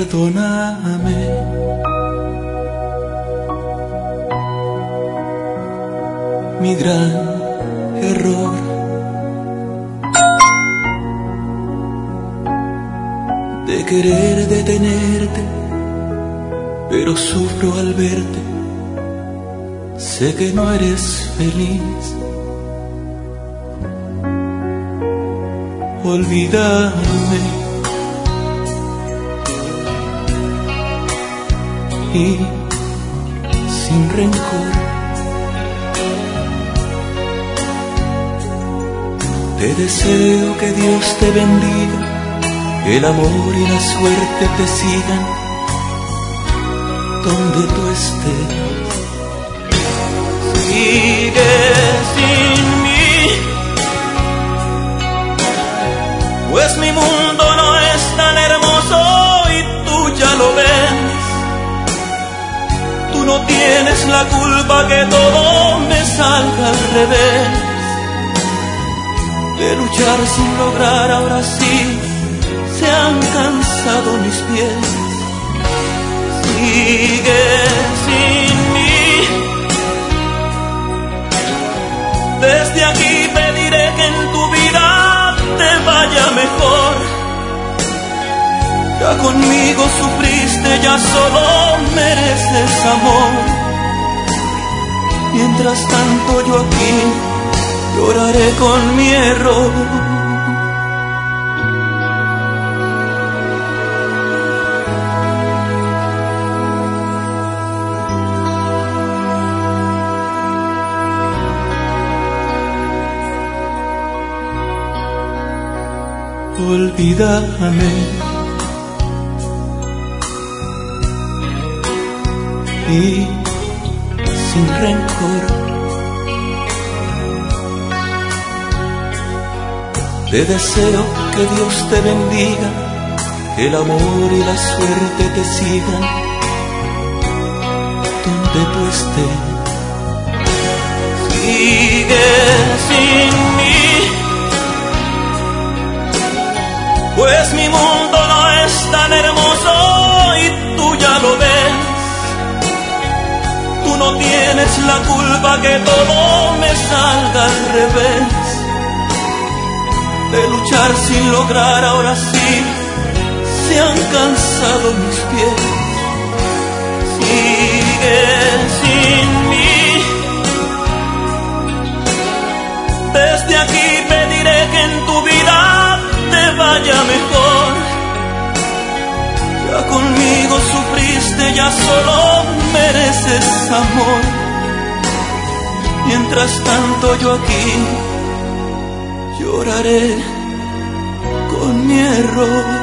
perdóname. Mi gran error, de querer detenerte, pero sufro al verte. Sé que no eres feliz. Olvídame y sin rencor te deseo que Dios te bendiga, que el amor y la suerte te sigan donde tú estés. Sigue sin mí, pues mi mundo no es tan hermoso y tú ya lo ves. Tú no tienes la culpa que todo me salga al revés. De luchar sin lograr, ahora sí se han cansado mis pies. Sigue sin mí. Desde aquí pediré que en tu vida te vaya mejor. Ya conmigo sufriste, ya solo mereces amor. Mientras tanto yo aquí lloraré con mi error. Olvídame y sin rencor te deseo que Dios te bendiga, que el amor y la suerte te sigan donde tú estés. Sigue sin mí, pues mi mundo no es tan hermoso y tú ya lo ves. Tú no tienes la culpa que todo me salga al revés. De luchar sin lograr, ahora sí se han cansado mis pies. Sigue sin mí. Desde aquí pediré que en tu vida te vaya mejor. Ya conmigo sufriste, ya solo mereces amor. Mientras tanto yo aquí lloraré con mi error.